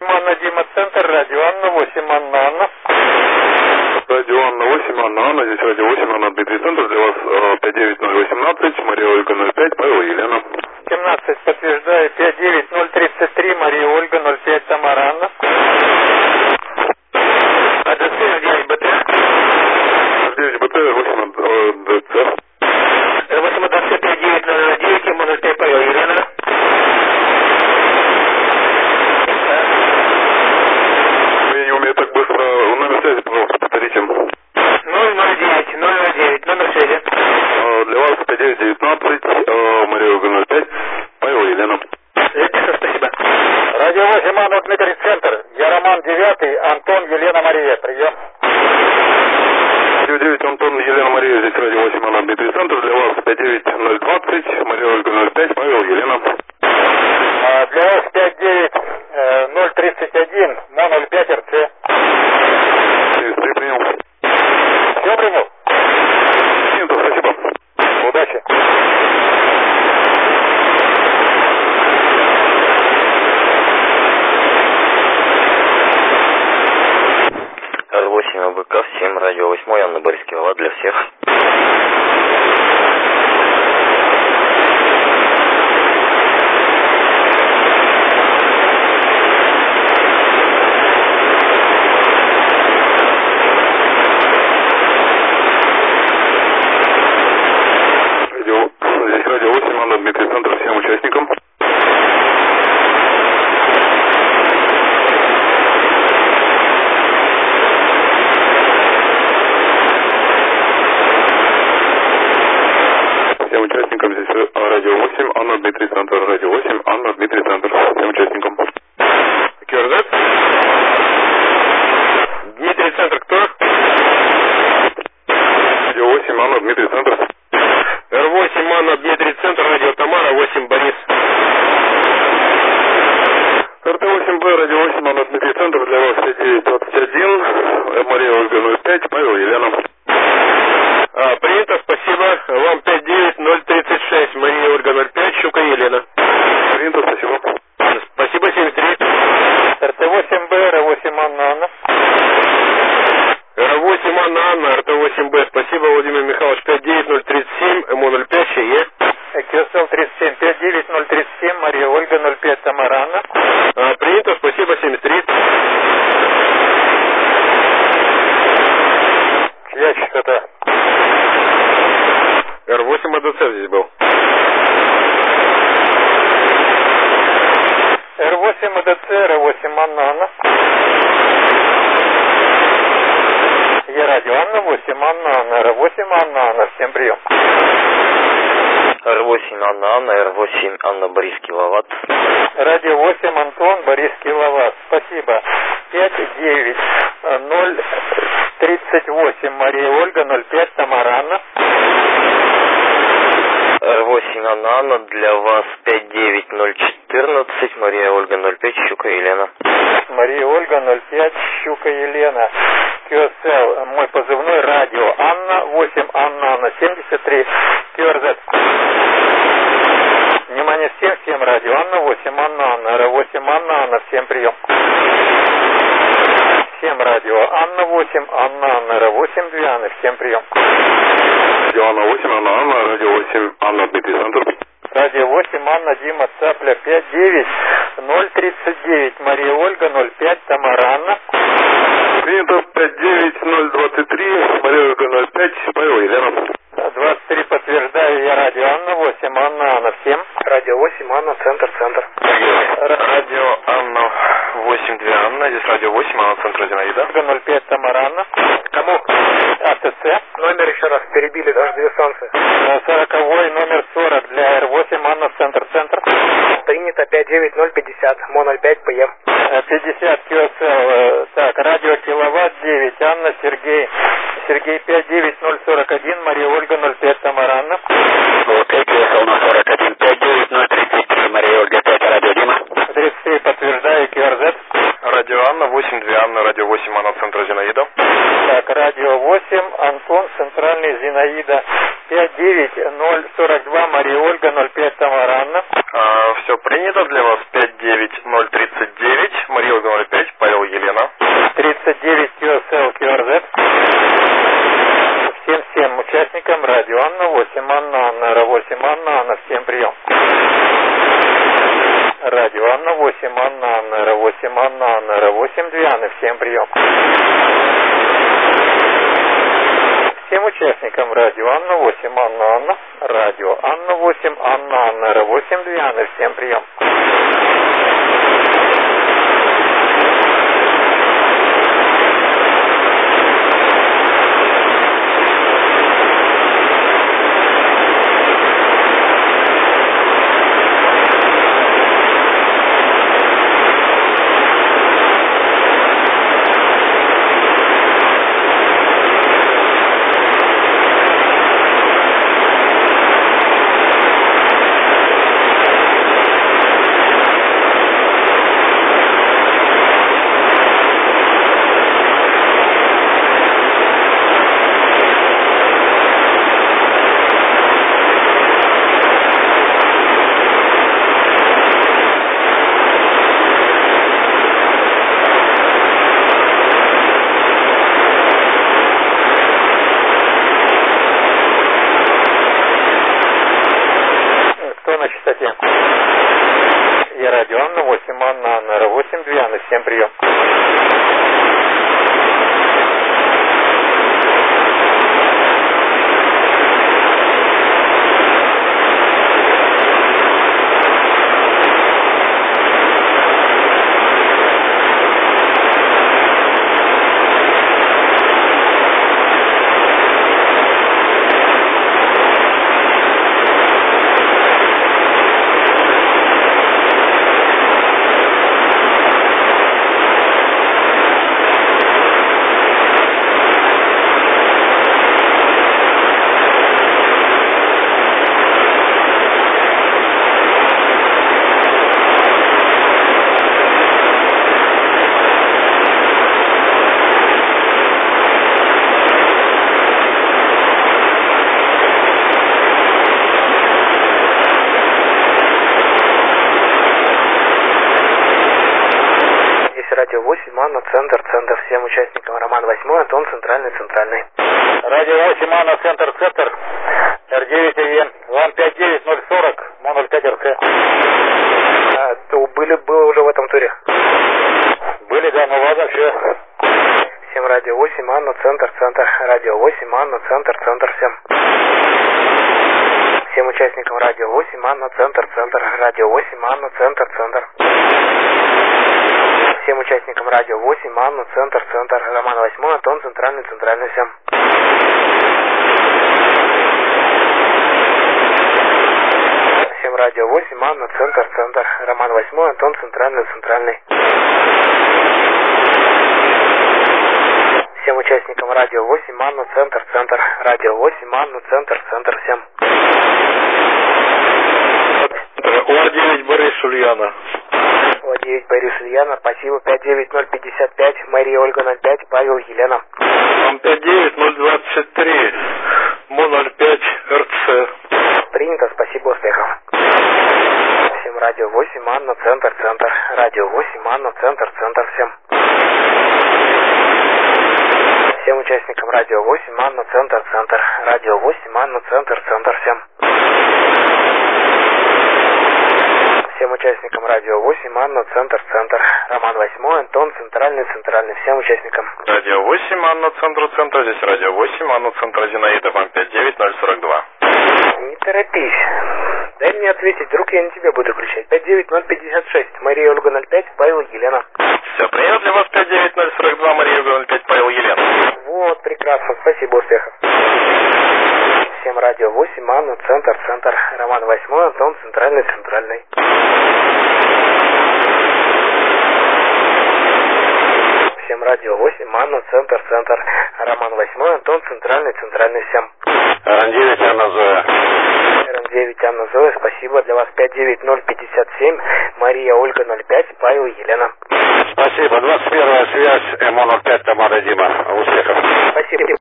Анна, Дима, центр, радио Анна, 8, Анна, Анна. Радио Анна, 8, Анна, Анна, здесь радио 8, Анна, Дмитрий, центр, для вас 59018, Мария Ольга 05, Павел, Елена. 17, подтверждаю, 59033, Мария Ольга 05, Тамара Анна. АДЦ, 9 БТ. 9 БТ, 8 ДЦ. 8 ДЦ, 5909, ему 05, Павел, Елена. Я не умею так быстро. Номер связи, пожалуйста, повторите. 009, номер связи. Для вас 5919, Мария Ольга 05, Павел, Елена. Спасибо. Радио 8, Анна, Дмитрий, центр. Я Роман 9, Антон, Елена, Мария. Прием. Радио 9, Антон, Елена, Мария, здесь радио 8, Анна, Дмитрий, центр. Для вас 59020, Мария Ольга 05, Павел, Елена. Для вас 59031, Мо 05, РЦ. Принял. Все принял? Принято, спасибо. Удачи. Р8 АБК, 7, радио 8, Анна Борискова, для всех. Здесь радио 8, Анна, Дмитрий, центр, всем участникам. Всем участникам здесь радио 8, Анна, Дмитрий, центр, радио 8, Анна, Дмитрий, центр, всем участникам. КРЗ? Дмитрий, центр, кто? Радио 8, Анна, Дмитрий, центр. Р8, Анна, Дмитрий, центр, радио Тамара, 8, Борис. РТ8Б, радио 8, Анна, Дмитрий, центр, для вас 5921, Мария Ольга 05, Павел, Елена. Принято, спасибо. Вам 59036, Мария Ольга 05, Щука, Елена. Принято, спасибо. Спасибо, 73. РТ8Б, Р8, Анна, Анна. Р8, Анна, Анна, РТ8Б, спасибо, Владимир Михайлович, 59037, МО05, ЧЕ. КСЛ 37, 59037, Мария Ольга 05, Тамара Анна. Принято, спасибо, 73. Ящик это. Р8 АДЦ здесь был. Р8 АДЦ, Р8 Анна, Анна. Я радио Анна, 8 Анна, Анна, Р8 Анна, Анна, всем прием. Р8 Анна, Анна, Р8 Анна, Борис, Киловатт. Радио 8, Антон, Борис, Киловатт. Спасибо. 59038, Мария Ольга 05, Тамара Анна. Р8 Анна, Анна, для вас 59014, Мария Ольга 05, Щука, Елена. Мария Ольга 05, Щука, Елена. КСЛ, мой позывной, радио Анна, 8 Анна, Анна, 73, КРЗ. Внимание всем радио Анна, 8 Анна, Анна, Р8 Анна, Анна, всем прием. Всем радио Анна, 8 Анна, Анна, Р8 2 Анны, всем прием. Радио Анна, 8, Анна, Анна, радио 8, Анна, Дмитрий, центр. Радио 8, Анна, Дима, Цапля, 59039, Мария Ольга 05, Тамара Анна. Принято, 59023, Мария Ольга 05, Павел, Елена. 23, подтверждаю, я радио Анна, 8 Анна, Анна, всем. Радио 8, Анна, центр. Радио Анна, 8 2 Анна, здесь радио 8, Анна, центр, Зинаида. 05, Тамара Анна. Кому? АТЦ. Номер еще раз перебили, даже 2 станции. 40-й, номер 40 для Р8, Анна, центр. Принято, 59050, Мо05, ПМ. 50 КСЛ, так, радио Киловатт 9, Анна, Сергей 59041, Мария Ольга 05, Тамара Анна. КСЛ на 41, 59033, Мария Ольга 5, радио Дима. 33, подтверждаю, QRZ. Радио Анна, 8 2 Анна, радио 8 Анна, центр, Зинаида. Так, радио 8, Антон, центральный, Зинаида. 59042, Мария Ольга 05, Тамара Анна. Все принято, для вас 59039, Мария Ольга 05, Павел, Елена. 39 QSL QRZ. Всем участникам радио Анна 8, Анна, Анна, 8, Анна, Анна, всем прием. Радио Анна 8, Анна, Анна, 8, Анна, Анна, 8, 2 Анны, всем прием. Всем участникам радио Анна 8, Анна, Анна, радио Анна 8, Анна, Анна, 8, 2 Анны, всем прием. На частоте. И радио Анна 8, Анна, Анна, 8, 2 Анны, всем прием. Радио 8, Анна, центр, всем участникам. Роман 8, Антон, центральный. Радио 8, Анна, центр. R9 АВ, вам 59040, Мон 05 РЦ. То было уже в этом туре? Были, да, ну ладно, все. Всем радио 8, Анна, центр. Радио 8, Анна, центр, всем. Всем участникам радио 8, Анна, центр. Радио 8, Анна, центр. Всем участникам радио 8, Анна, центр. Роман 8, Антон, центральный, всем. Всем радио 8, Анна, центр. Роман 8, Антон, центральный. Всем участникам радио 8, Анна, центр. Радио 8, Анна, центр, всем. О9 Борис Ульяна. О9 Борис Ульяна, спасибо. 59055, Мария Ольга 05, Павел, Елена. 59023, Мон 05 РЦ. Принято, спасибо, успехов. Всем радио 8, Анна, центр. Радио 8, Анна, центр, всем. Всем участникам радио 8, Анна, центр. Радио 8, Анна, центр, всем. Всем участникам радио 8, Анна, центр. Роман 8, Антон, центральный. Всем участникам. Радио 8, Анна, центр. Здесь радио 8, Анна, центр. Зинаида, вам 59042. Не торопись. Дай мне ответить, вдруг я не тебя буду включать. 59056, Мария Ольга 05, Павел, Елена. Все, принял для вас 59042, Мария Ольга 05, Павел, Елена. Вот, прекрасно, спасибо, успехов. Всем радио 8, Анна, центр. Роман 8, Антон, центральный. Всем радио 8, Анна, центр. Роман 8, Антон, центральный. Всем. РН9 Анна Зоя. РН9 Анна Зоя, спасибо. Для вас 59057, Мария Ольга 05, Павел, Елена. Спасибо. 21-я связь, МО 05, Тамара, Дима. Успехов. Спасибо.